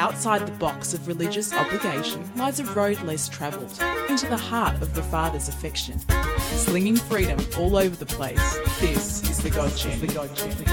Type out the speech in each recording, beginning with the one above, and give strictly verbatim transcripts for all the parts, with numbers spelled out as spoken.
Outside the box of religious obligation lies a road less travelled, into the heart of the Father's affection. Slinging freedom all over the place, this is the God Journey. The God Journey.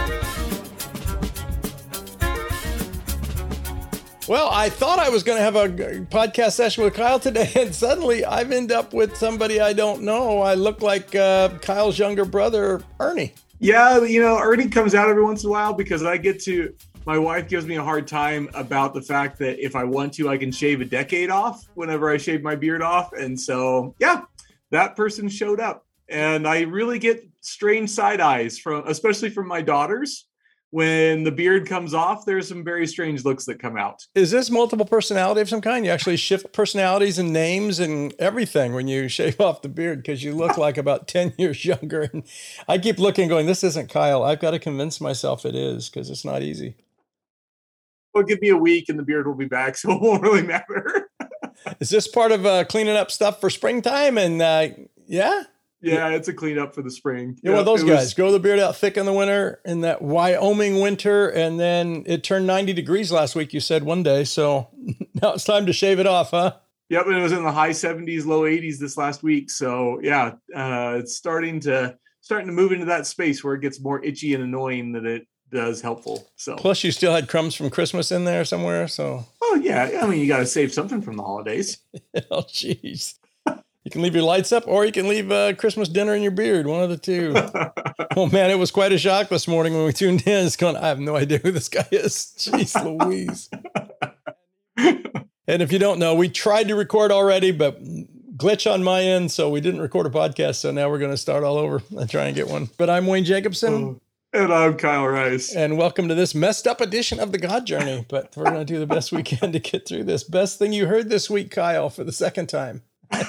Well, I thought I was going to have a podcast session with Kyle today, and suddenly I've ended up with somebody I don't know. I look like uh, Kyle's younger brother, Ernie. Yeah, you know, Ernie comes out every once in a while because I get to... My wife gives me a hard time about the fact that if I want to, I can shave a decade off whenever I shave my beard off. And so, yeah, that person showed up. And I really get strange side eyes from, especially from my daughters. When the beard comes off, there's some very strange looks that come out. Is this multiple personality of some kind? You actually shift personalities and names and everything when you shave off the beard because you look like about ten years younger. And I keep looking going, this isn't Kyle. I've got to convince myself it is because it's not easy. Well, give me a week and the beard will be back, so it won't really matter. Is this part of uh, cleaning up stuff for springtime? And uh, yeah? Yeah, it's a cleanup for the spring. You're one of those guys. Was... Grow the beard out thick in the winter, in that Wyoming winter, and then it turned ninety degrees last week, you said one day. So now it's time to shave it off, huh? Yep, and it was in the high seventies, low eighties this last week. So yeah, uh, it's starting to starting to move into that space where it gets more itchy and annoying than it does helpful. So plus you still had crumbs from Christmas in there somewhere. So oh yeah, I mean you got to save something from the holidays. Oh jeez, you can leave your lights up or you can leave uh, Christmas dinner in your beard. One of the two. Oh man, it was quite a shock this morning when we tuned in. It's going, I have no idea who this guy is. Jeez Louise. And if you don't know, we tried to record already, but glitch on my end, so we didn't record a podcast. So now we're going to start all over and try and get one. But I'm Wayne Jacobson. Oh. And I'm Kyle Rice. And welcome to this messed up edition of the God Journey. But we're going to do the best we can to get through this. Best thing you heard this week, Kyle, for the second time.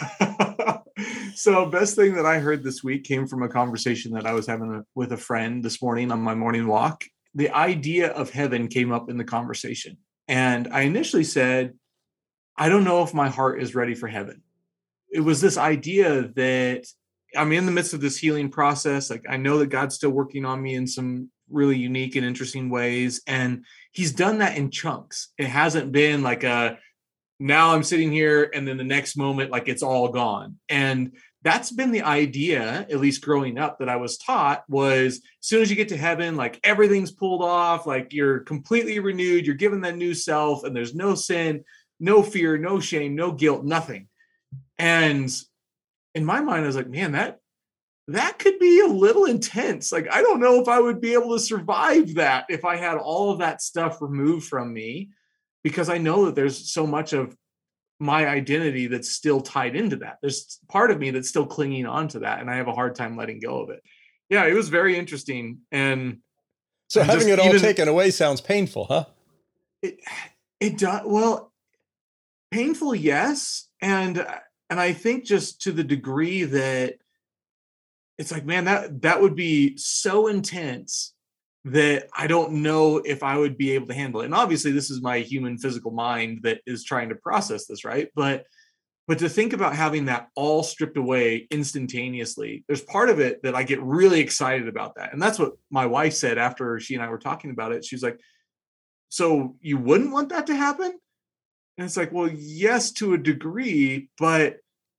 So best thing that I heard this week came from a conversation that I was having a, with a friend this morning on my morning walk. The idea of heaven came up in the conversation. And I initially said, I don't know if my heart is ready for heaven. It was this idea that I'm in the midst of this healing process. Like I know that God's still working on me in some really unique and interesting ways. And he's done that in chunks. It hasn't been like a, now I'm sitting here and then the next moment, like it's all gone. And that's been the idea, at least growing up, that I was taught was as soon as you get to heaven, like everything's pulled off, like you're completely renewed, you're given that new self and there's no sin, no fear, no shame, no guilt, nothing. And in my mind, I was like, man, that that could be a little intense. Like, I don't know if I would be able to survive that if I had all of that stuff removed from me, because I know that there's so much of my identity that's still tied into that. There's part of me that's still clinging on to that, and I have a hard time letting go of it. Yeah, it was very interesting. And so having it all even, taken away sounds painful, huh? It, it does. Well, painful, yes. And And I think just to the degree that it's like, man, that that would be so intense that I don't know if I would be able to handle it. And obviously this is my human physical mind that is trying to process this, right? But but to think about having that all stripped away instantaneously, there's part of it that I get really excited about that. And that's what my wife said after she and I were talking about it. She's like, so you wouldn't want that to happen? And it's like, well, yes, to a degree, but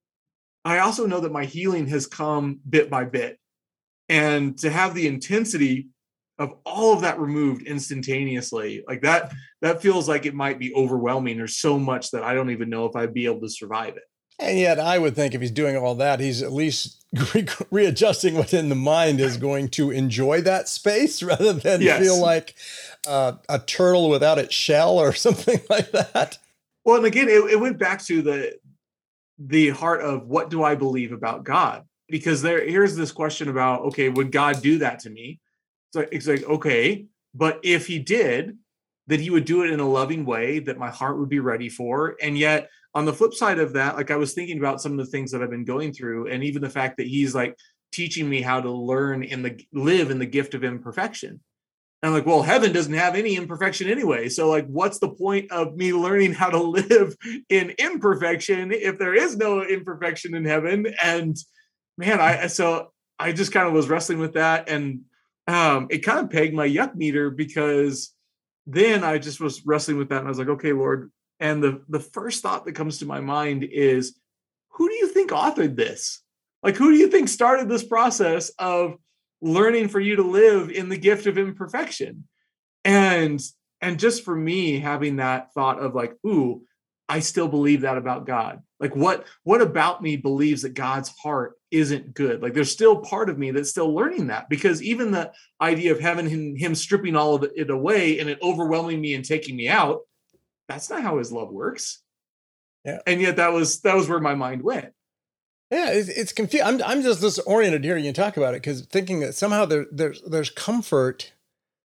I also know that my healing has come bit by bit. And to have the intensity of all of that removed instantaneously, like that, that feels like it might be overwhelming. There's so much that I don't even know if I'd be able to survive it. And yet I would think if he's doing all that, he's at least re- readjusting within the mind is going to enjoy that space rather than yes. feel like uh, a turtle without its shell or something like that. Well, and again, it, it went back to the the heart of what do I believe about God? Because there, here's this question about, okay, would God do that to me? So it's like, okay, but if he did, that he would do it in a loving way that my heart would be ready for. And yet on the flip side of that, like I was thinking about some of the things that I've been going through, and even the fact that he's like teaching me how to learn in the live in the gift of imperfection. And I'm like, well, heaven doesn't have any imperfection anyway. So like, what's the point of me learning how to live in imperfection if there is no imperfection in heaven? And man, I, so I just kind of was wrestling with that. And um, it kind of pegged my yuck meter because then I just was wrestling with that, and I was like, okay, Lord. And the the first thought that comes to my mind is, who do you think authored this? Like, who do you think started this process of learning for you to live in the gift of imperfection? And and just for me, having that thought of like, ooh, I still believe that about God. Like, what what about me believes that God's heart isn't good? Like, there's still part of me that's still learning that, because even the idea of having him, him stripping all of it away and it overwhelming me and taking me out, that's not how his love works. Yeah. And yet that was that was where my mind went. Yeah, it's, it's confusing. I'm I'm just disoriented hearing you talk about it, because thinking that somehow there there's there's comfort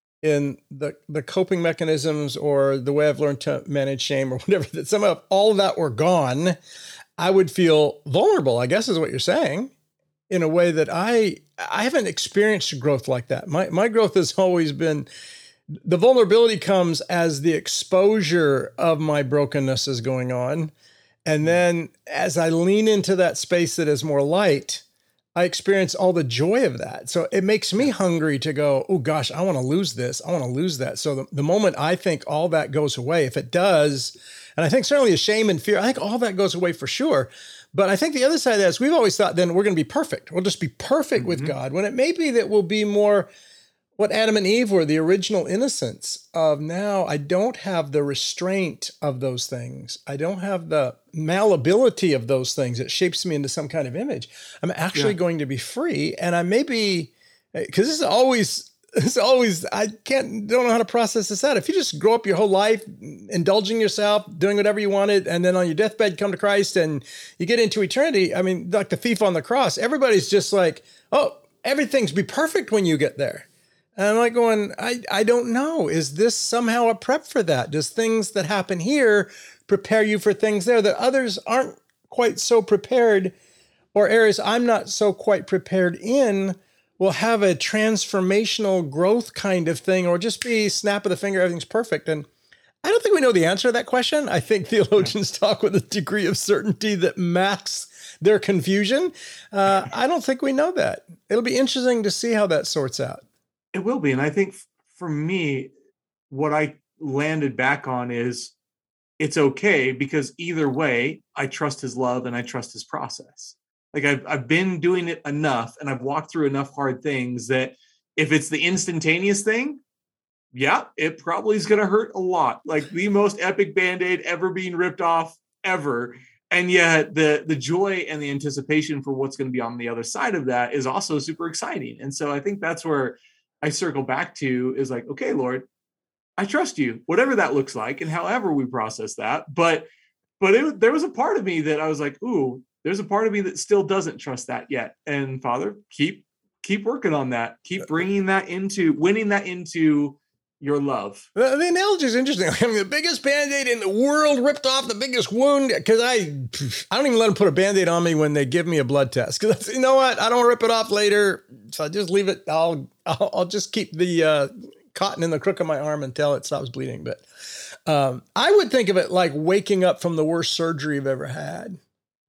in the the coping mechanisms or the way I've learned to manage shame or whatever, that somehow if all of that were gone, I would feel vulnerable, I guess is what you're saying, in a way that I I haven't experienced growth like that. My my growth has always been, the vulnerability comes as the exposure of my brokenness is going on. And then as I lean into that space that is more light, I experience all the joy of that. So it makes me hungry to go, oh gosh, I want to lose this. I want to lose that. So the, the moment I think all that goes away, if it does, and I think certainly the shame and fear, I think all that goes away for sure. But I think the other side of that is we've always thought then we're going to be perfect. We'll just be perfect mm-hmm. with God, when it may be that we'll be more what Adam and Eve were, the original innocence of, now I don't have the restraint of those things. I don't have the malleability of those things. It shapes me into some kind of image. I'm actually yeah. going to be free. And I may be, because this is always, this is always, I can't, don't know how to process this out. If you just grow up your whole life indulging yourself, doing whatever you wanted, and then on your deathbed come to Christ and you get into eternity, I mean, like the thief on the cross, everybody's just like, oh, everything's be perfect when you get there. And I'm like going, I, I don't know. Is this somehow a prep for that? Does things that happen here prepare you for things there that others aren't quite so prepared, or areas I'm not so quite prepared in will have a transformational growth kind of thing, or just be snap of the finger, everything's perfect? And I don't think we know the answer to that question. I think theologians talk with a degree of certainty that masks their confusion. Uh, I don't think we know that. It'll be interesting to see how that sorts out. It will be. And I think for me, what I landed back on is it's okay, because either way, I trust his love and I trust his process. Like I've, I've been doing it enough, and I've walked through enough hard things that if it's the instantaneous thing, yeah, it probably is going to hurt a lot. Like the most epic Band-Aid ever being ripped off ever. And yet the, the joy and the anticipation for what's going to be on the other side of that is also super exciting. And so I think that's where I circle back to, is like, okay, Lord, I trust you, whatever that looks like and however we process that. But, but it, there was a part of me that I was like, ooh, there's a part of me that still doesn't trust that yet. And Father, keep, keep working on that. Keep bringing that into, winning that into your love. The, the analogy is interesting. I mean, the biggest Band-Aid in the world ripped off the biggest wound, because I I don't even let them put a Band-Aid on me when they give me a blood test, because you know what, I don't rip it off later, so I just leave it. I'll I'll, I'll just keep the uh, cotton in the crook of my arm until it stops bleeding. But um, I would think of it like waking up from the worst surgery you've ever had.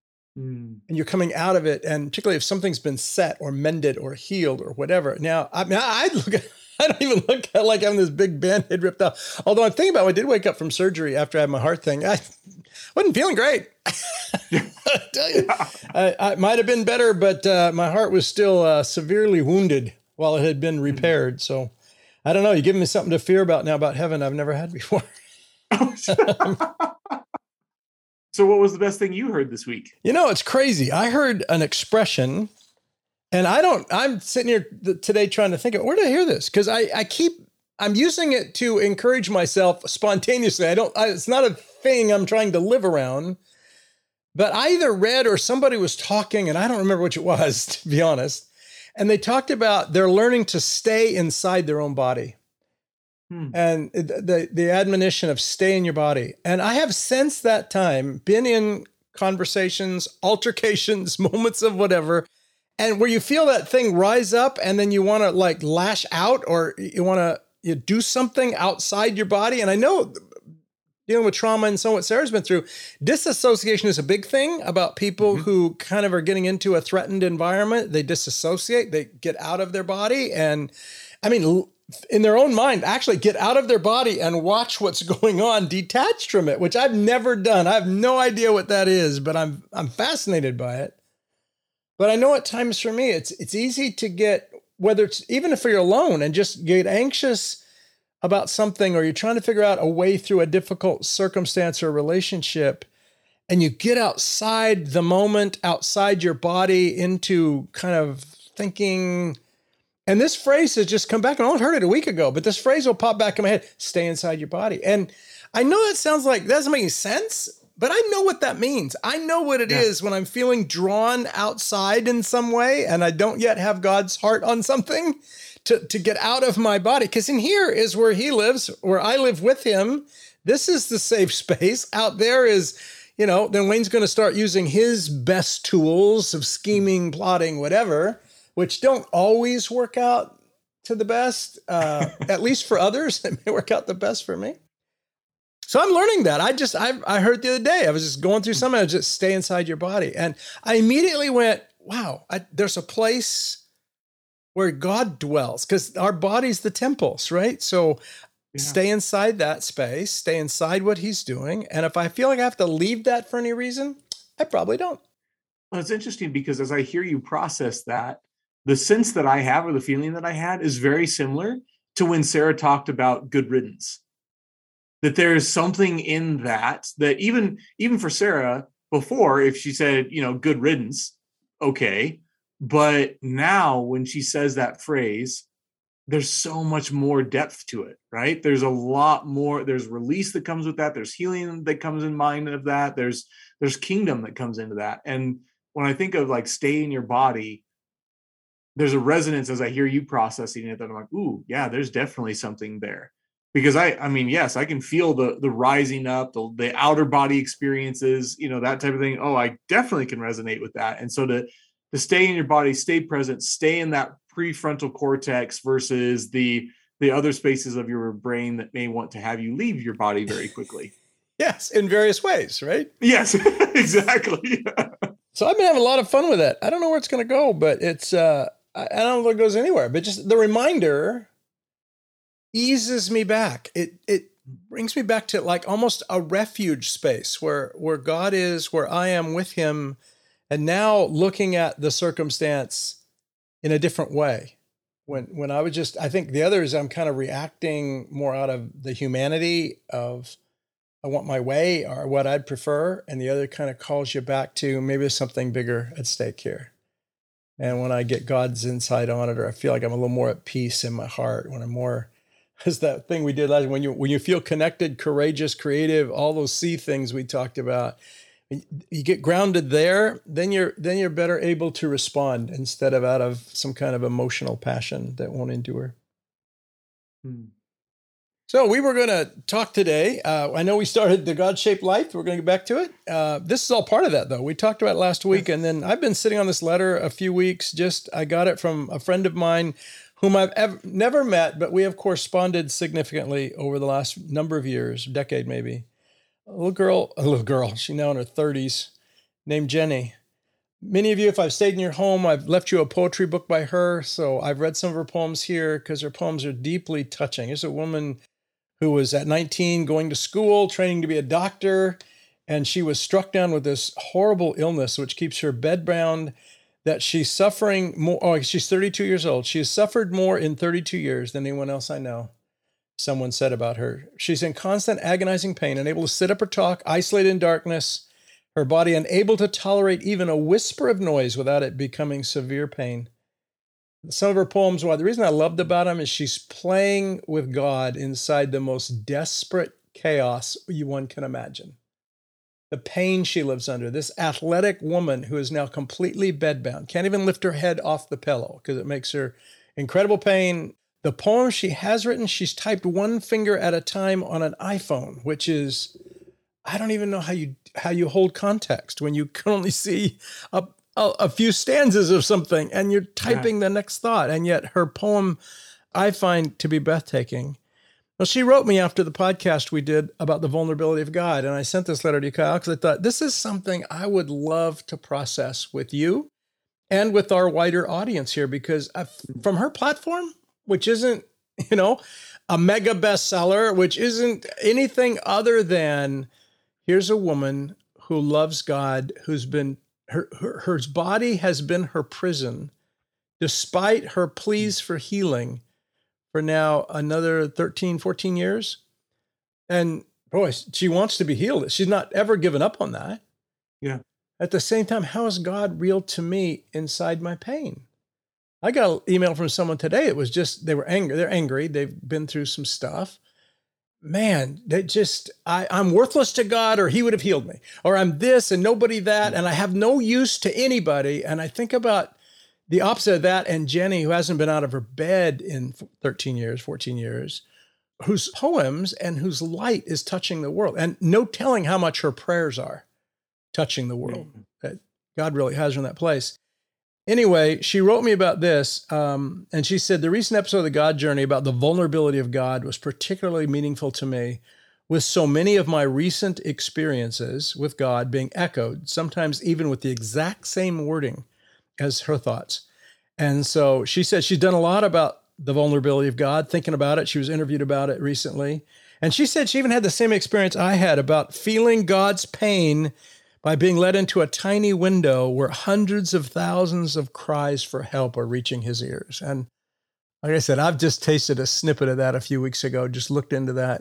And you're coming out of it, and particularly if something's been set or mended or healed or whatever. Now, I mean, I look at I don't even look at like having this big Band-Aid ripped off. Although I'm thinking about it, I did wake up from surgery after I had my heart thing. I wasn't feeling great. I tell you, I, I might have been better, but uh, my heart was still uh, severely wounded while it had been repaired. So I don't know. You're giving me something to fear about now about heaven I've never had before. So what was the best thing you heard this week? You know, it's crazy. I heard an expression. And I don't, I'm sitting here today trying to think of, where did I hear this? Because I, I keep, I'm using it to encourage myself spontaneously. I don't, I, it's not a thing I'm trying to live around, but I either read or somebody was talking, and I don't remember which it was, to be honest. And they talked about they're learning to stay inside their own body. Hmm. And the, the admonition of stay in your body. And I have since that time been in conversations, altercations, moments of whatever, and where you feel that thing rise up, and then you want to like lash out, or you want to you do something outside your body. And I know dealing with trauma and so what Sarah's been through, disassociation is a big thing about people mm-hmm. who kind of are getting into a threatened environment. They disassociate, they get out of their body. And I mean, in their own mind, actually get out of their body and watch what's going on detached from it, which I've never done. I have no idea what that is, but I'm I'm fascinated by it. But I know at times for me, it's it's easy to get, whether it's even if you're alone and just get anxious about something, or you're trying to figure out a way through a difficult circumstance or relationship, and you get outside the moment, outside your body, into kind of thinking. And this phrase has just come back, and I only heard it a week ago, but this phrase will pop back in my head: stay inside your body. And I know that sounds like, that doesn't make any sense, but I know what that means. I know what it yeah. is when I'm feeling drawn outside in some way, and I don't yet have God's heart on something, to, to get out of my body. Because in here is where he lives, where I live with him. This is the safe space. Out there is, you know, then Wayne's going to start using his best tools of scheming, plotting, whatever, which don't always work out to the best, uh, at least for others. It may work out the best for me. So I'm learning that. I just, I, I heard the other day, I was just going through something, I was just stay inside your body. And I immediately went, wow, I, there's a place where God dwells, because our body's the temples, right? So yeah. stay inside that space, stay inside what he's doing. And if I feel like I have to leave that for any reason, I probably don't. Well, it's interesting because as I hear you process that, the sense that I have, or the feeling that I had, is very similar to when Sarah talked about good riddance. That there is something in that, that even, even for Sarah before, if she said, you know, good riddance, okay. But now when she says that phrase, there's so much more depth to it, right? There's a lot more, there's release that comes with that. There's healing that comes in mind of that. There's, there's kingdom that comes into that. And when I think of like stay in your body, there's a resonance as I hear you processing it, that I'm like, ooh, yeah, there's definitely something there. Because I, I mean, yes, I can feel the the rising up, the, the outer body experiences, you know, that type of thing. Oh, I definitely can resonate with that. And so to, to stay in your body, stay present, stay in that prefrontal cortex versus the the other spaces of your brain that may want to have you leave your body very quickly. Yes, in various ways, right? Yes, exactly. So I've been having a lot of fun with it. I don't know where it's going to go, but it's, uh, I don't know if it goes anywhere, but just the reminder eases me back. It it brings me back to like almost a refuge space where where God is, where I am with him, and now looking at the circumstance in a different way. When when I would just, I think the other is I'm kind of reacting more out of the humanity of I want my way or what I'd prefer, and the other kind of calls you back to maybe there's something bigger at stake here. And when I get God's insight on it, or I feel like I'm a little more at peace in my heart, when I'm more, as that thing we did last, when you when you feel connected, courageous, creative, all those C things we talked about, you get grounded there, then you're then you're better able to respond instead of out of some kind of emotional passion that won't endure. Hmm. So we were going to talk today. Uh, I know we started the God-Shaped Life. We're going to get back to it. Uh, this is all part of that, though. We talked about it last week, and then I've been sitting on this letter a few weeks. Just I got it from a friend of mine whom I've ever, never met, but we have corresponded significantly over the last number of years, decade maybe. A little girl, a little girl, she's now in her thirties, named Jenny. Many of you, if I've stayed in your home, I've left you a poetry book by her. So I've read some of her poems here because her poems are deeply touching. It's a woman who was at nineteen going to school, training to be a doctor, and she was struck down with this horrible illness, which keeps her bedbound, that she's suffering more. Oh, she's thirty-two years old. She has suffered more in thirty-two years than anyone else I know. Someone said about her. She's in constant agonizing pain, unable to sit up or talk, isolated in darkness, her body unable to tolerate even a whisper of noise without it becoming severe pain. Some of her poems, well, the reason I loved about them is she's playing with God inside the most desperate chaos you one can imagine. The pain she lives under, this athletic woman who is now completely bedbound, can't even lift her head off the pillow because it makes her incredible pain. The poems she has written, she's typed one finger at a time on an iPhone, which is, I don't even know how you how you hold context when you can only see a, a, a few stanzas of something and you're typing yeah. the next thought. And yet her poem, I find to be breathtaking. Well, she wrote me after the podcast we did about the vulnerability of God. And I sent this letter to you, Kyle, because I thought this is something I would love to process with you and with our wider audience here, because I've, from her platform, which isn't you know, a mega bestseller, which isn't anything other than here's a woman who loves God, who's been, her, her, her body has been her prison, despite her pleas for healing for now another thirteen, fourteen years. And boy, she wants to be healed. She's not ever given up on that. Yeah. At the same time, how is God real to me inside my pain? I got an email from someone today. It was just, they were angry. They're angry. They've been through some stuff. Man, they just, I, I'm worthless to God, or he would have healed me, or I'm this and nobody that, and I have no use to anybody. And I think about the opposite of that, and Jenny, who hasn't been out of her bed in thirteen years, fourteen years, whose poems and whose light is touching the world. And no telling how much her prayers are touching the world. Mm-hmm. That God really has her in that place. Anyway, she wrote me about this, um, and she said, the recent episode of The God Journey about the vulnerability of God was particularly meaningful to me, with so many of my recent experiences with God being echoed, sometimes even with the exact same wording as her thoughts. And so she said she's done a lot about the vulnerability of God, thinking about it. She was interviewed about it recently. And she said she even had the same experience I had about feeling God's pain by being led into a tiny window where hundreds of thousands of cries for help are reaching his ears. And like I said, I've just tasted a snippet of that a few weeks ago, just looked into that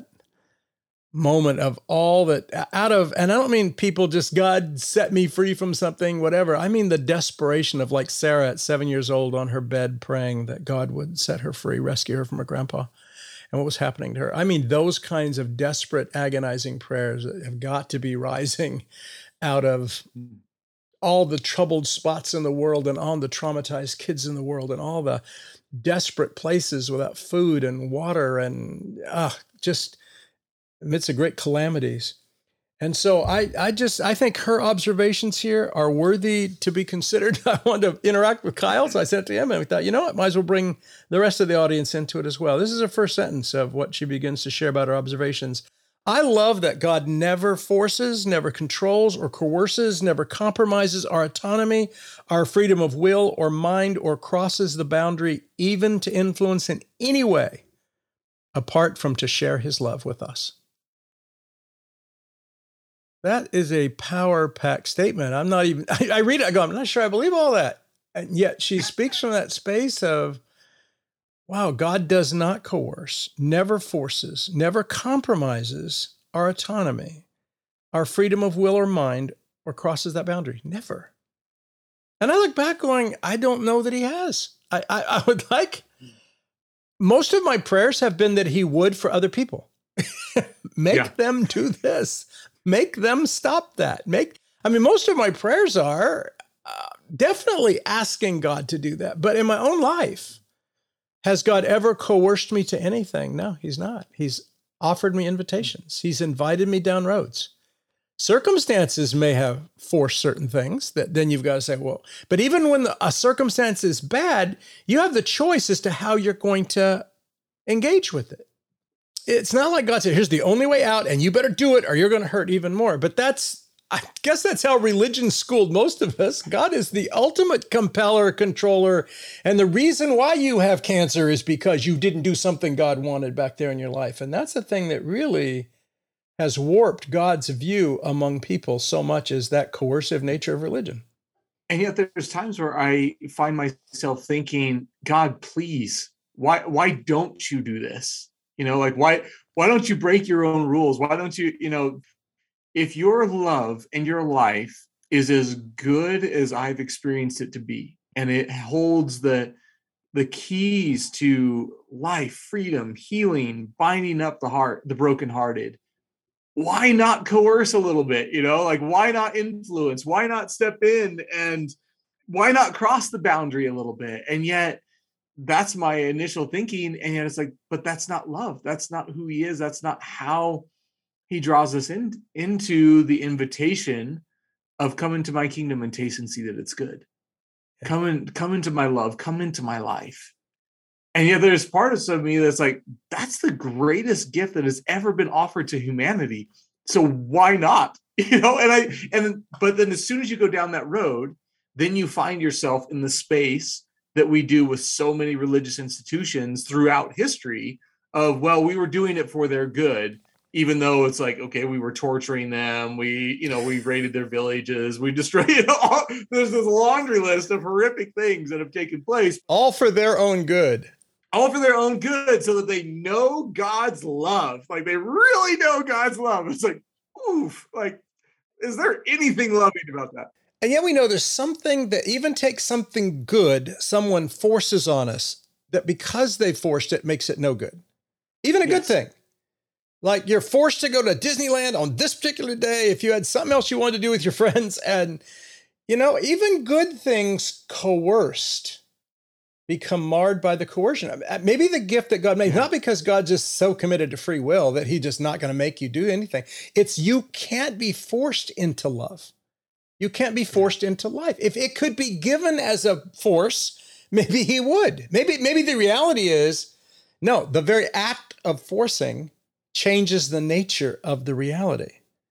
moment of all that out of, and I don't mean people just, God set me free from something, whatever. I mean the desperation of, like Sarah at seven years old on her bed praying that God would set her free, rescue her from her grandpa, and what was happening to her. I mean, those kinds of desperate, agonizing prayers that have got to be rising out of all the troubled spots in the world and all the traumatized kids in the world and all the desperate places without food and water and uh, just amidst the great calamities. And so I, I just, I think her observations here are worthy to be considered. I wanted to interact with Kyle, so I sent it to him, and we thought, you know what, might as well bring the rest of the audience into it as well. This is her first sentence of what she begins to share about her observations. I love that God never forces, never controls or coerces, never compromises our autonomy, our freedom of will or mind, or crosses the boundary even to influence in any way, apart from to share his love with us. That is a power-packed statement. I'm not even, I, I read it, I go, I'm not sure I believe all that. And yet she speaks from that space of, wow, God does not coerce, never forces, never compromises our autonomy, our freedom of will or mind, or crosses that boundary. Never. And I look back going, I don't know that he has. I, I, I would like, most of my prayers have been that he would for other people. Make yeah. them do this. Make them stop that. Make, I mean, most of my prayers are uh, definitely asking God to do that. But in my own life, has God ever coerced me to anything? No, he's not. He's offered me invitations. He's invited me down roads. Circumstances may have forced certain things that then you've got to say, well, but even when the, a circumstance is bad, you have the choice as to how you're going to engage with it. It's not like God said, here's the only way out and you better do it or you're going to hurt even more. But that's, I guess that's how religion schooled most of us. God is the ultimate compeller, controller. And the reason why you have cancer is because you didn't do something God wanted back there in your life. And that's the thing that really has warped God's view among people so much, as that coercive nature of religion. And yet there's times where I find myself thinking, God, please, why, why don't you do this? You know, like, why, why don't you break your own rules? Why don't you, you know, if your love and your life is as good as I've experienced it to be, and it holds the, the keys to life, freedom, healing, binding up the heart, the brokenhearted, why not coerce a little bit? You know, like, why not influence? Why not step in, and why not cross the boundary a little bit? And yet that's my initial thinking. And yet it's like, but that's not love. That's not who he is. That's not how he draws us in, into the invitation of come into my kingdom and taste and see that it's good. Yeah. Come in, come into my love, come into my life. And yet there's part of me that's like, that's the greatest gift that has ever been offered to humanity. So why not? You know, and I, and, but then as soon as you go down that road, then you find yourself in the space that we do with so many religious institutions throughout history of, well, we were doing it for their good, even though it's like, okay, we were torturing them. We, you know, we raided their villages. We destroyed, you know, all, there's this laundry list of horrific things that have taken place. All for their own good. All for their own good, so that they know God's love. Like, they really know God's love. It's like, oof, like, is there anything loving about that? And yet we know there's something that even takes something good someone forces on us, that because they forced it makes it no good. Even a yes. good thing. Like, you're forced to go to Disneyland on this particular day if you had something else you wanted to do with your friends. And, you know, even good things coerced become marred by the coercion. Maybe the gift that God made, not because God's just so committed to free will that he's just not going to make you do anything. It's you can't be forced into love. You can't be forced into life. If it could be given as a force, maybe he would. Maybe, maybe the reality is, no, the very act of forcing changes the nature of the reality.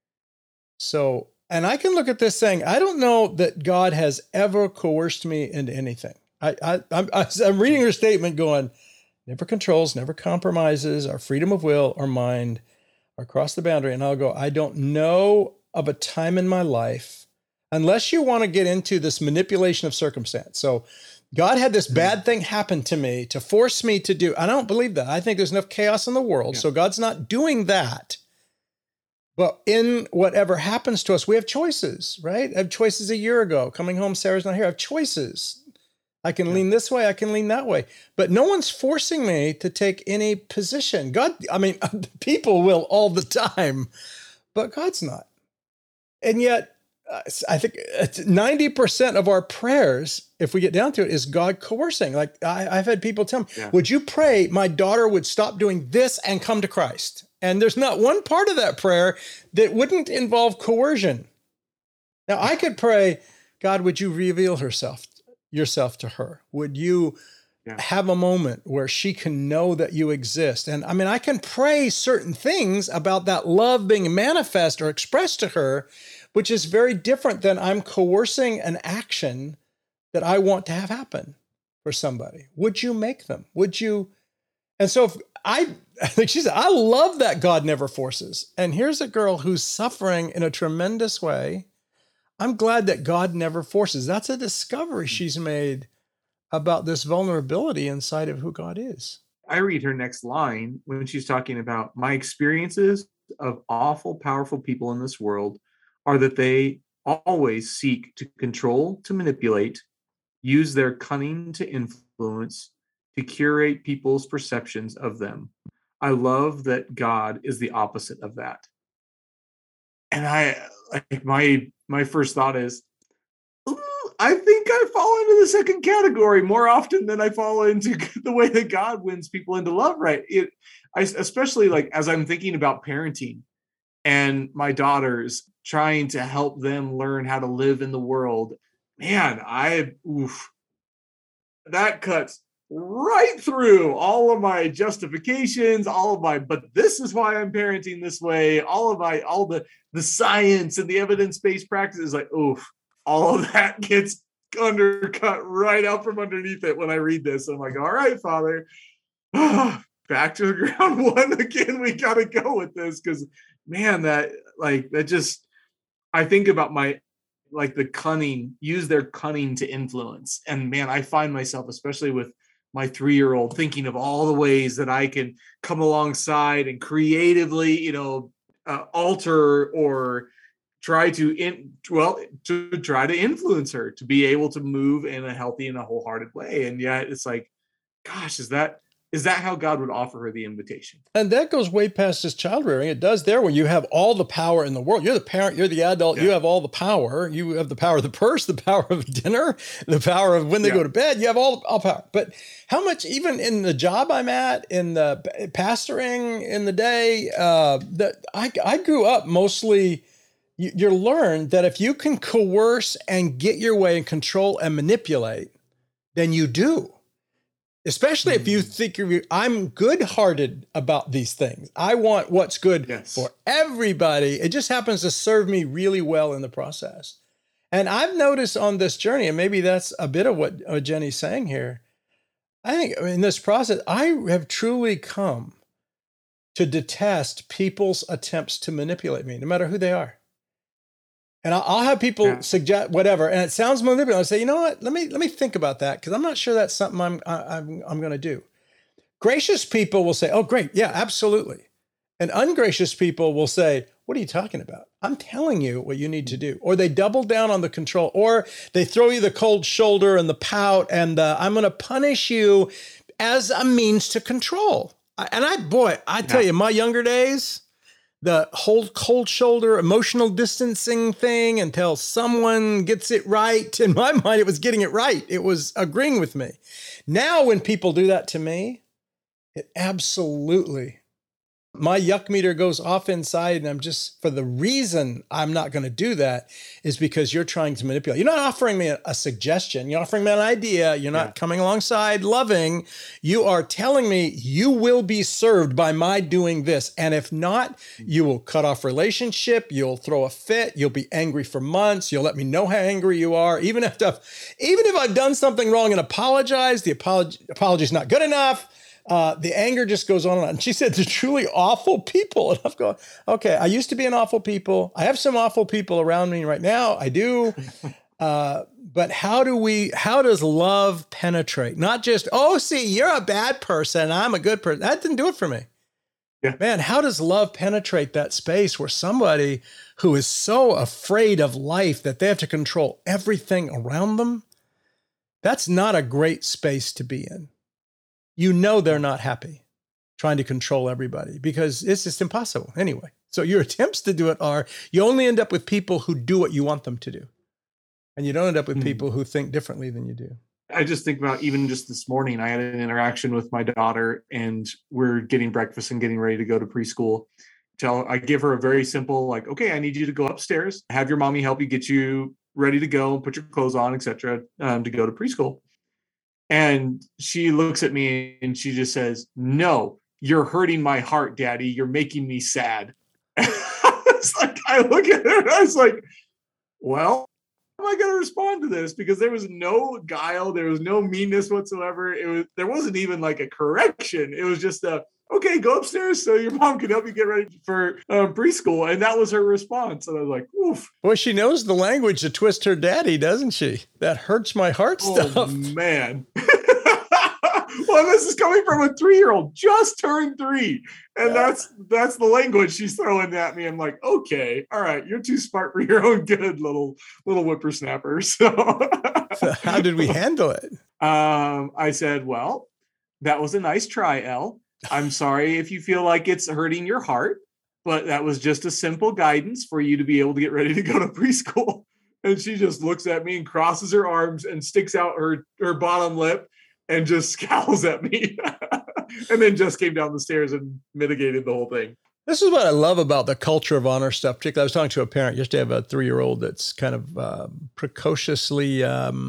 So, and I can look at this saying, I don't know that God has ever coerced me into anything. I, I, I'm, I'm reading her statement going, never controls, never compromises our freedom of will or mind or cross the boundary. And I'll go, I don't know of a time in my life, unless you want to get into this manipulation of circumstance. So God had this bad thing happen to me to force me to do. I don't believe that. I think there's enough chaos in the world. Yeah. So God's not doing that. But in whatever happens to us, we have choices, right? I have choices a year ago. Coming home, Sarah's not here. I have choices. I can yeah. lean this way. I can lean that way. But no one's forcing me to take any position. God, I mean, people will all the time, but God's not. And yet, uh, I think ninety percent of our prayers, if we get down to it, is God coercing. Like I, I've had people tell me, yeah. would you pray my daughter would stop doing this and come to Christ? And there's not one part of that prayer that wouldn't involve coercion. Now, I could pray, God, would you reveal herself, yourself to her? Would you yeah. have a moment where she can know that you exist? And I mean, I can pray certain things about that love being manifest or expressed to her, which is very different than I'm coercing an action that I want to have happen for somebody. Would you make them? Would you? And so if I, like she said, I love that God never forces. And here's a girl who's suffering in a tremendous way. I'm glad that God never forces. That's a discovery she's made about this vulnerability inside of who God is. I read her next line when she's talking about my experiences of awful, powerful people in this world are that they always seek to control, to manipulate, use their cunning to influence, to curate people's perceptions of them. I love that God is the opposite of that. And I, like, my my first thought is, I think I fall into the second category more often than I fall into the way that God wins people into love. Right? It, I especially like as I'm thinking about parenting and my daughters, trying to help them learn how to live in the world. Man, I oof, that cuts right through all of my justifications, all of my, but this is why I'm parenting this way. All of my, all the, the science and the evidence-based practices, like, oof, all of that gets undercut right out from underneath it when I read this. I'm like, all right, Father, back to the ground one again. We got to go with this. Cause man, that like, that just, I think about my, like the cunning, use their cunning to influence. And man, I find myself, especially with my three-year-old, thinking of all the ways that I can come alongside and creatively, you know, uh, alter or try to, in, well, to try to influence her to be able to move in a healthy and a wholehearted way. And yet it's like, gosh, is that, is that how God would offer her the invitation? And that goes way past just child rearing. It does there when you have all the power in the world. You're the parent, you're the adult, yeah. you have all the power. You have the power of the purse, the power of dinner, the power of when they yeah. go to bed. You have all, all power. But how much, even in the job I'm at, in the pastoring in the day, uh, that I, I grew up mostly, you, you learn that if you can coerce and get your way and control and manipulate, then you do. Especially if you think you're, I'm good-hearted about these things. I want what's good yes. for everybody. It just happens to serve me really well in the process. And I've noticed on this journey, and maybe that's a bit of what, what Jenny's saying here. I think in this process, I have truly come to detest people's attempts to manipulate me, no matter who they are. And I'll, I'll have people yeah. suggest whatever, and it sounds manipulative. I say, you know what? Let me let me think about that, because I'm not sure that's something I'm I, I'm I'm going to do. Gracious people will say, "Oh, great, yeah, absolutely," and ungracious people will say, "What are you talking about? I'm telling you what you need to do." Or they double down on the control, or they throw you the cold shoulder and the pout, and the, I'm going to punish you as a means to control. And I, boy, I tell yeah. you, my younger days, the whole cold shoulder, emotional distancing thing until someone gets it right. In my mind, it was getting it right. It was agreeing with me. Now, when people do that to me, it absolutely, my yuck meter goes off inside, and I'm just, for the reason I'm not going to do that is because you're trying to manipulate. You're not offering me a, a suggestion. You're offering me an idea. You're not yeah. coming alongside loving. You are telling me you will be served by my doing this. And if not, you will cut off relationship. You'll throw a fit. You'll be angry for months. You'll let me know how angry you are. Even if I've, even if I've done something wrong and apologize, the apology, apology is not good enough. Uh, the anger just goes on and on. And she said, they're truly awful people. And I've gone, okay, I used to be an awful people. I have some awful people around me right now. I do. Uh, but how do we, how does love penetrate? Not just, oh, see, you're a bad person. I'm a good person. That didn't do it for me. Yeah. Man, how does love penetrate that space where somebody who is so afraid of life that they have to control everything around them? That's not a great space to be in. You know they're not happy trying to control everybody because it's just impossible anyway. So your attempts to do it are, you only end up with people who do what you want them to do. And you don't end up with mm-hmm. people who think differently than you do. I just think about even just this morning, I had an interaction with my daughter and we're getting breakfast and getting ready to go to preschool. Tell, I give her a very simple, like, okay, I need you to go upstairs, have your mommy help you get you ready to go, put your clothes on, et cetera, um, to go to preschool. And she looks at me and she just says, no, you're hurting my heart, Daddy. You're making me sad. It's like, I look at her and I was like, well, how am I going to respond to this? Because there was no guile. There was no meanness whatsoever. It was, there wasn't even like a correction. It was just a, okay, go upstairs so your mom can help you get ready for um, preschool. And that was her response. And I was like, oof. Well, she knows the language to twist her daddy, doesn't she? That hurts my heart stuff. Oh, man. Well, this is coming from a three-year-old, just turned three. And yeah. that's that's the language she's throwing at me. I'm like, okay, all right, you're too smart for your own good, little little whippersnapper. So, so how did we handle it? Um, I said, well, that was a nice try, Elle. I'm sorry if you feel like it's hurting your heart, but that was just a simple guidance for you to be able to get ready to go to preschool. And she just looks at me and crosses her arms and sticks out her, her bottom lip and just scowls at me. And then just came down the stairs and mitigated the whole thing. This is what I love about the culture of honor stuff. Particularly, I was talking to a parent yesterday. I have a three-year-old that's kind of uh, precociously,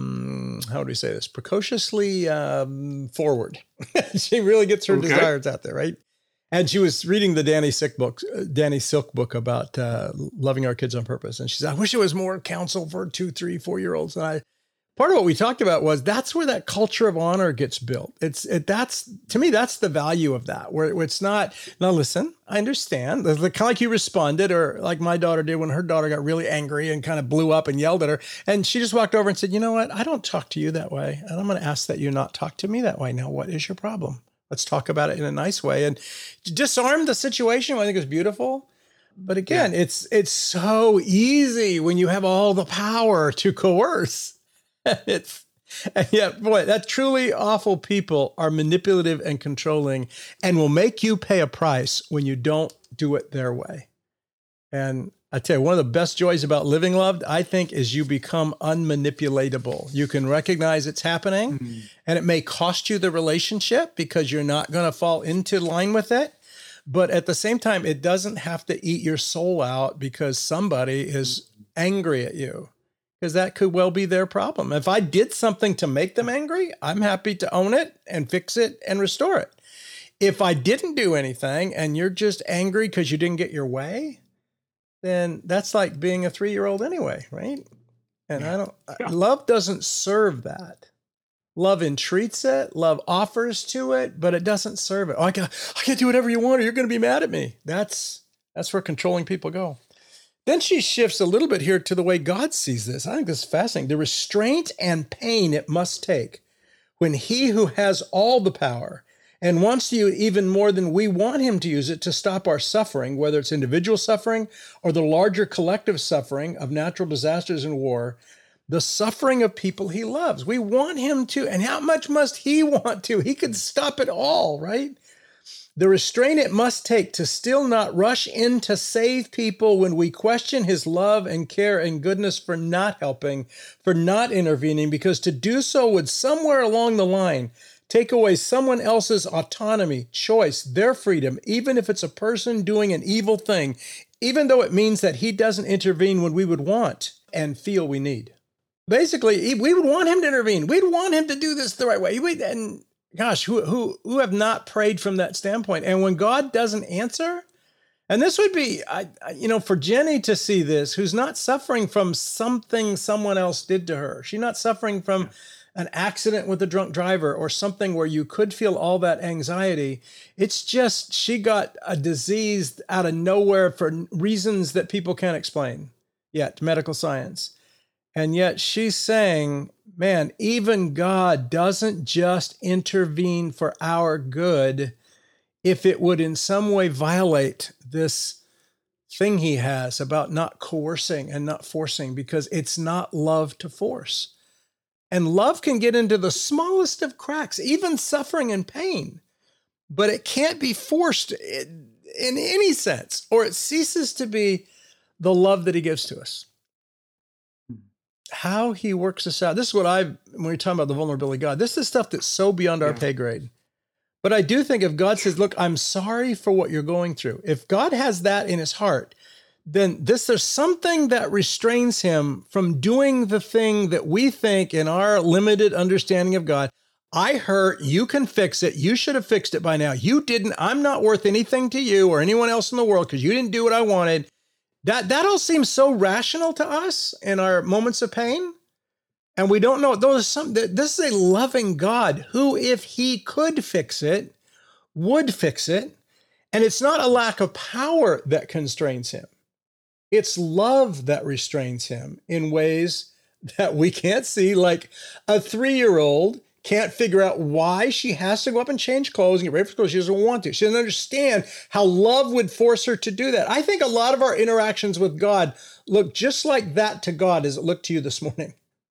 um, how would we say this? Precociously um, forward. She really gets her okay. desires out there, right? And she was reading the Danny Silk book, Danny Silk book about uh, loving our kids on purpose. And she said, I wish it was more counsel for two, three, four-year-olds. And I, part of what we talked about was that's where that culture of honor gets built. It's it, that's to me, that's the value of that, where, where it's not, now listen, I understand. Kind of like you responded, or like my daughter did when her daughter got really angry and kind of blew up and yelled at her. And she just walked over and said, you know what? I don't talk to you that way. And I'm going to ask that you not talk to me that way. Now, what is your problem? Let's talk about it in a nice way and disarm the situation. I think is beautiful. But again, yeah. it's it's so easy when you have all the power to coerce. It's and yet, boy, that truly awful people are manipulative and controlling and will make you pay a price when you don't do it their way. And I tell you, one of the best joys about living loved, I think, is you become unmanipulatable. You can recognize it's happening, mm-hmm. and it may cost you the relationship because you're not going to fall into line with it. But at the same time, it doesn't have to eat your soul out because somebody is angry at you. Because that could well be their problem. If I did something to make them angry, I'm happy to own it and fix it and restore it. If I didn't do anything and you're just angry because you didn't get your way, then that's like being a three-year-old anyway, right? And Yeah. I don't, Yeah. love doesn't serve that. Love entreats it, love offers to it, but it doesn't serve it. Oh, I can I can't do whatever you want or you're going to be mad at me. That's that's where controlling people go. Then she shifts a little bit here to the way God sees this. I think this is fascinating. The restraint and pain it must take when he who has all the power and wants to use even more than we want him to use it to stop our suffering, whether it's individual suffering or the larger collective suffering of natural disasters and war, the suffering of people he loves. We want him to, and how much must he want to? He could stop it all, right? The restraint it must take to still not rush in to save people when we question his love and care and goodness for not helping, for not intervening, because to do so would somewhere along the line take away someone else's autonomy, choice, their freedom, even if it's a person doing an evil thing, even though it means that he doesn't intervene when we would want and feel we need. Basically, we would want him to intervene. We'd want him to do this the right way. We, and gosh, who, who, who have not prayed from that standpoint? And when God doesn't answer, and this would be, I, I- you know, for Jenny to see this, who's not suffering from something someone else did to her. She's not suffering from an accident with a drunk driver or something where you could feel all that anxiety. It's just she got a disease out of nowhere for reasons that people can't explain yet, medical science. And yet she's saying, man, even God doesn't just intervene for our good if it would in some way violate this thing he has about not coercing and not forcing, because it's not love to force. And love can get into the smallest of cracks, even suffering and pain, but it can't be forced in, in any sense, or it ceases to be the love that he gives to us. How he works this out. This is what I, when we're talking about the vulnerability of God, this is stuff that's so beyond our Yeah. pay grade. But I do think if God says, look, I'm sorry for what you're going through, if God has that in his heart, then this, there's something that restrains him from doing the thing that we think in our limited understanding of God. I hurt, you can fix it. You should have fixed it by now. You didn't. I'm not worth anything to you or anyone else in the world because you didn't do what I wanted. That that all seems so rational to us in our moments of pain. And we don't know. Those are some, this is a loving God who, if he could fix it, would fix it. And it's not a lack of power that constrains him. It's love that restrains him in ways that we can't see. Like a three-year-old can't figure out why she has to go up and change clothes and get ready for school. She doesn't want to. She doesn't understand how love would force her to do that. I think a lot of our interactions with God look just like that to God as it looked to you this morning.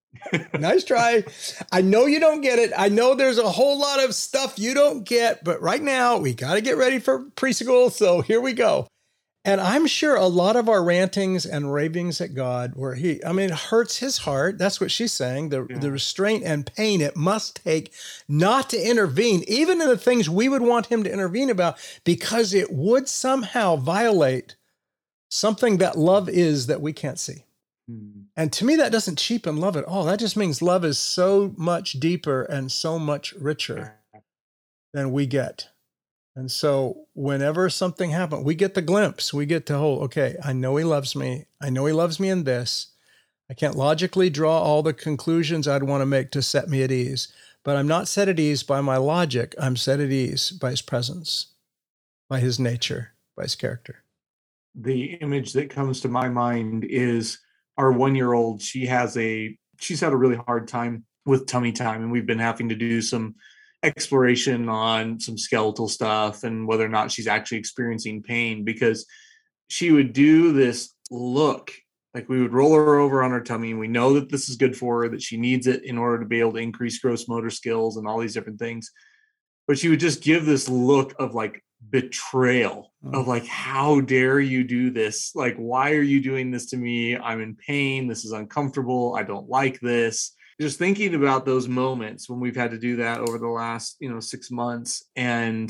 Nice try. I know you don't get it. I know there's a whole lot of stuff you don't get, but right now we got to get ready for preschool. So here we go. And I'm sure a lot of our rantings and ravings at God where he, I mean, it hurts his heart. That's what she's saying. The, Yeah. the restraint and pain it must take not to intervene, even in the things we would want him to intervene about, because it would somehow violate something that love is that we can't see. Hmm. And to me, that doesn't cheapen love at all. That just means love is so much deeper and so much richer than we get. And so whenever something happens, we get the glimpse, we get to hold, okay, I know he loves me. I know he loves me in this. I can't logically draw all the conclusions I'd want to make to set me at ease, but I'm not set at ease by my logic. I'm set at ease by his presence, by his nature, by his character. The image that comes to my mind is our one-year-old. She has a, she's had a really hard time with tummy time, and we've been having to do some exploration on some skeletal stuff and whether or not she's actually experiencing pain, because she would do this look like we would roll her over on her tummy, and we know that this is good for her, that she needs it in order to be able to increase gross motor skills and all these different things. But she would just give this look of like betrayal, of like, how dare you do this? Like, why are you doing this to me? I'm in pain. This is uncomfortable. I don't like this. Just thinking about those moments when we've had to do that over the last, you know, six months and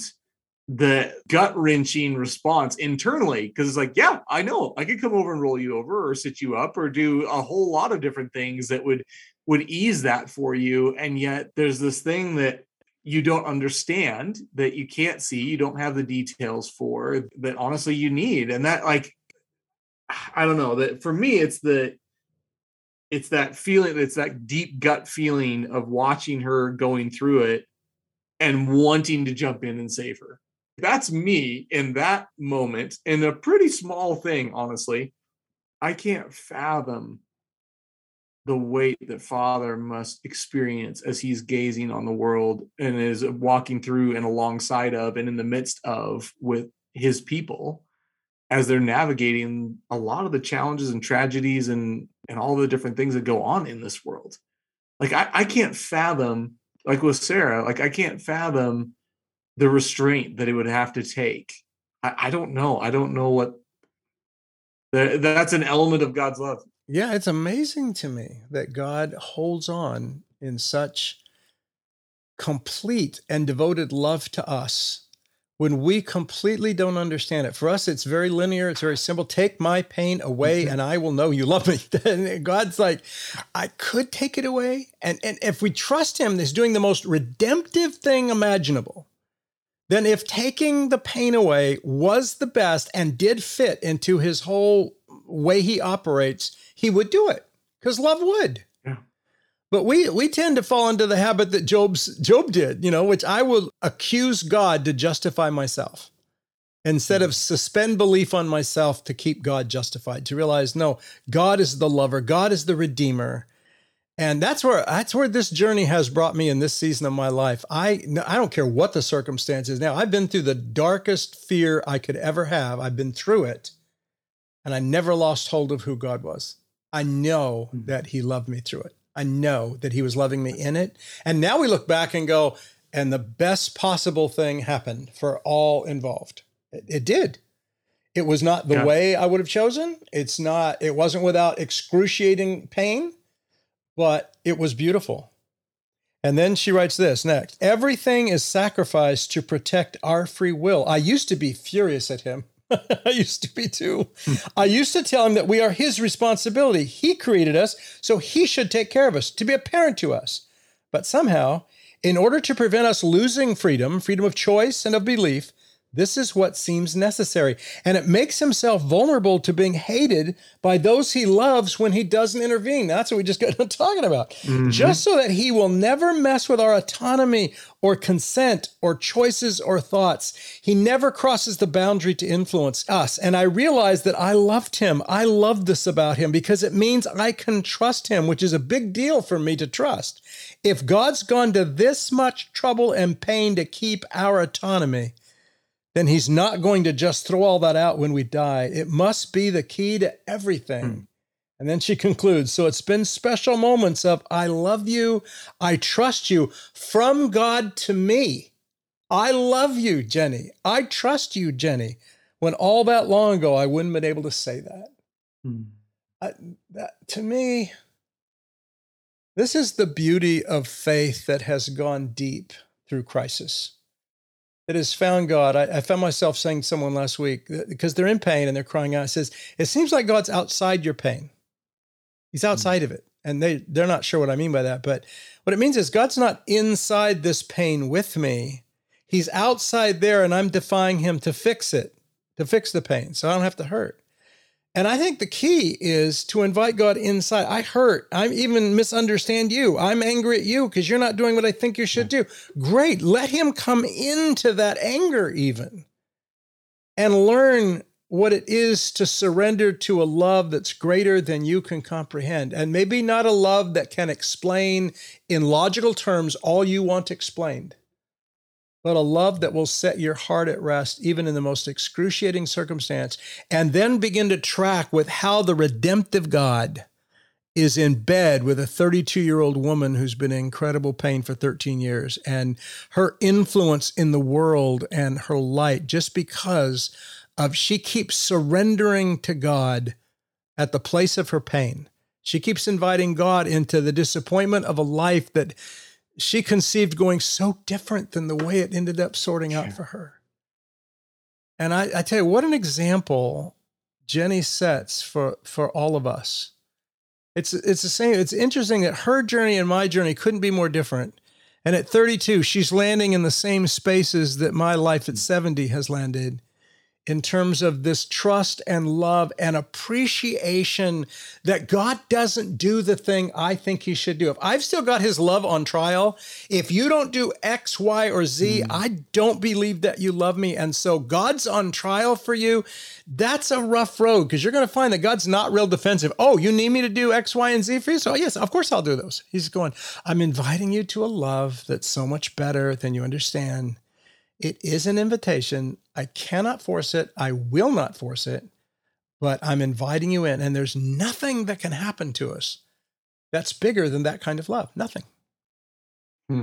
the gut wrenching response internally, because it's like, yeah, I know I could come over and roll you over or sit you up or do a whole lot of different things that would would ease that for you. And yet there's this thing that you don't understand, that you can't see, you don't have the details for, that honestly you need. And that, like, I don't know, that for me, it's the it's that feeling, it's that deep gut feeling of watching her going through it and wanting to jump in and save her. That's me in that moment, in a pretty small thing, honestly. I can't fathom the weight that Father must experience as he's gazing on the world and is walking through and alongside of and in the midst of with his people as they're navigating a lot of the challenges and tragedies and, and all the different things that go on in this world. Like, I, I can't fathom, like with Sarah, like I can't fathom the restraint that it would have to take. I, I don't know. I don't know what the, that's an element of God's love. Yeah, it's amazing to me that God holds on in such complete and devoted love to us when we completely don't understand it. For us, it's very linear. It's very simple. Take my pain away mm-hmm. and I will know you love me. And God's like, I could take it away. And, and if we trust him, he's doing the most redemptive thing imaginable. Then if taking the pain away was the best and did fit into his whole way he operates, he would do it because love would. Yeah. But we we tend to fall into the habit that Job's Job did, you know, which I will accuse God to justify myself instead of suspend belief on myself to keep God justified, to realize, no, God is the lover. God is the redeemer. And that's where that's where this journey has brought me in this season of my life. I I don't care what the circumstances now. I've been through the darkest fear I could ever have. I've been through it. And I never lost hold of who God was. I know that he loved me through it. I know that he was loving me in it. And now we look back and go, and the best possible thing happened for all involved. It, it did. It was not the yeah. way I would have chosen. It's not, it wasn't without excruciating pain, but it was beautiful. And then she writes this next. Everything is sacrificed to protect our free will. I used to be furious at him. I used to be too. I used to tell him that we are his responsibility. He created us, so he should take care of us, to be a parent to us. But somehow, in order to prevent us losing freedom, freedom of choice and of belief, this is what seems necessary. And it makes himself vulnerable to being hated by those he loves when he doesn't intervene. That's what we just got talking about. Mm-hmm. Just so that he will never mess with our autonomy or consent or choices or thoughts. He never crosses the boundary to influence us. And I realized that I loved him. I love this about him because it means I can trust him, which is a big deal for me to trust. If God's gone to this much trouble and pain to keep our autonomy, then he's not going to just throw all that out when we die. It must be the key to everything. Hmm. And then she concludes, so it's been special moments of, I love you, I trust you, from God to me. I love you, Jenny. I trust you, Jenny. When all that long ago, I wouldn't have been able to say that. Hmm. I, that. To me, this is the beauty of faith that has gone deep through crisis. That has found God. I, I found myself saying to someone last week, because they're in pain and they're crying out, it says, it seems like God's outside your pain. He's outside mm-hmm. of it. And they, they're not sure what I mean by that. But what it means is God's not inside this pain with me. He's outside there and I'm defying him to fix it, to fix the pain so I don't have to hurt. And I think the key is to invite God inside. I hurt. I even misunderstand you. I'm angry at you because you're not doing what I think you should do. Great. Let him come into that anger even and learn what it is to surrender to a love that's greater than you can comprehend. And maybe not a love that can explain in logical terms all you want explained, but a love that will set your heart at rest, even in the most excruciating circumstance, and then begin to track with how the redemptive God is in bed with a thirty-two-year-old woman who's been in incredible pain for thirteen years, and her influence in the world and her light, just because of she keeps surrendering to God at the place of her pain. She keeps inviting God into the disappointment of a life that she conceived going so different than the way it ended up sorting out for her. And I, I tell you, what an example Jenny sets for, for all of us. It's, it's the same. It's interesting that her journey and my journey couldn't be more different. And at thirty-two, she's landing in the same spaces that my life at seventy has landed, in terms of this trust and love and appreciation that God doesn't do the thing I think he should do. If I've still got his love on trial, if you don't do X, Y, or Z, mm. I don't believe that you love me. And so God's on trial for you. That's a rough road because you're going to find that God's not real defensive. Oh, you need me to do X, Y, and Z for you? So yes, of course I'll do those. He's going, I'm inviting you to a love that's so much better than you understand. It is an invitation. I cannot force it. I will not force it, but I'm inviting you in. And there's nothing that can happen to us that's bigger than that kind of love. Nothing. Hmm.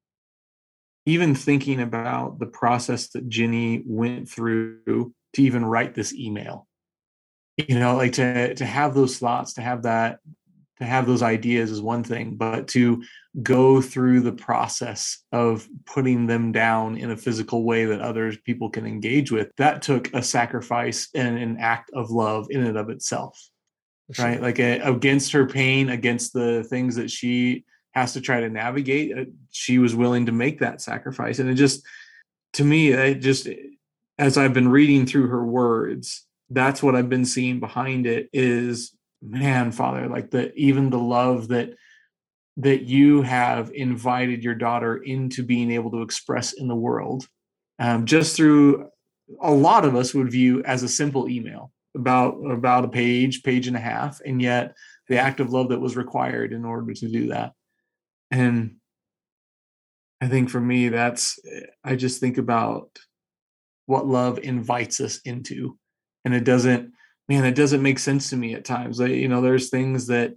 Even thinking about the process that Jenny went through to even write this email, you know, like to, to have those thoughts, to have that, to have those ideas is one thing, but to go through the process of putting them down in a physical way that others people can engage with, that took a sacrifice and an act of love in and of itself, sure. Right? Like a, against her pain, against the things that she has to try to navigate, she was willing to make that sacrifice. And it just, to me, it just, as I've been reading through her words, that's what I've been seeing behind it is, man, Father, like the, even the love that, that you have invited your daughter into being able to express in the world, um, just through a lot of us would view as a simple email about, about a page, page and a half. And yet the act of love that was required in order to do that. And I think for me, that's, I just think about what love invites us into. And it doesn't, man, it doesn't make sense to me at times. Like, you know, there's things that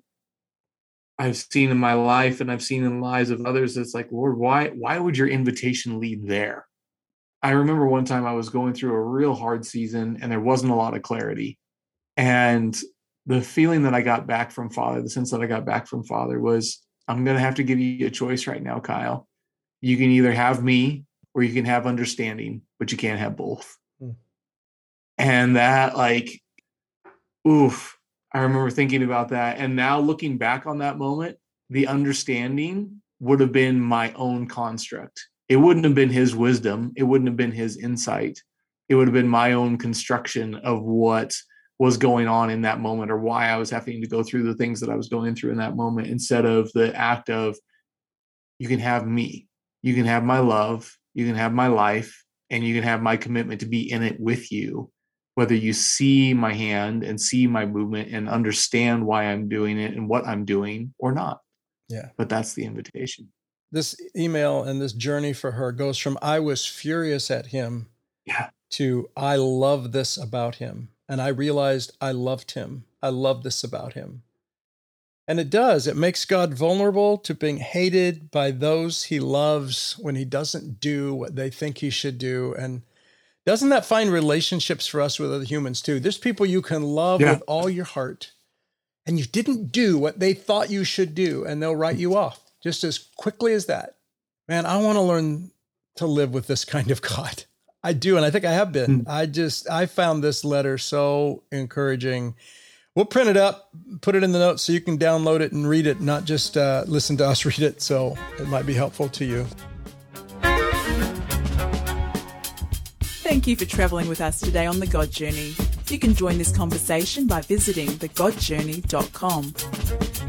I've seen in my life and I've seen in the lives of others. It's like, Lord, why, why would your invitation lead there? I remember one time I was going through a real hard season and there wasn't a lot of clarity. And the feeling that I got back from Father, the sense that I got back from Father was, I'm going to have to give you a choice right now, Kyle. You can either have me or you can have understanding, but you can't have both. Hmm. And that, like, oof, I remember thinking about that. And now looking back on that moment, the understanding would have been my own construct. It wouldn't have been his wisdom. It wouldn't have been his insight. It would have been my own construction of what was going on in that moment or why I was having to go through the things that I was going through in that moment, instead of the act of, you can have me, you can have my love, you can have my life, and you can have my commitment to be in it with you, whether you see my hand and see my movement and understand why I'm doing it and what I'm doing or not. Yeah. But that's the invitation. This email and this journey for her goes from, I was furious at him, yeah, to I love this about him. And I realized I loved him. I love this about him. And it does. It makes God vulnerable to being hated by those he loves when he doesn't do what they think he should do. And doesn't that find relationships for us with other humans too? There's people you can love yeah. with all your heart, and you didn't do what they thought you should do, and they'll write you off just as quickly as that. Man, I want to learn to live with this kind of God. I do, and I think I have been. Mm. I just, I found this letter so encouraging. We'll print it up, put it in the notes so you can download it and read it, not just uh, listen to us read it. So it might be helpful to you. Thank you for traveling with us today on The God Journey. You can join this conversation by visiting the god journey dot com.